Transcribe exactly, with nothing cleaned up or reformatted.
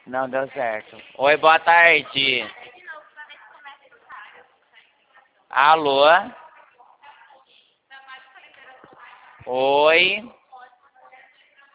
Não deu certo. Oi, boa tarde. Alô? Oi?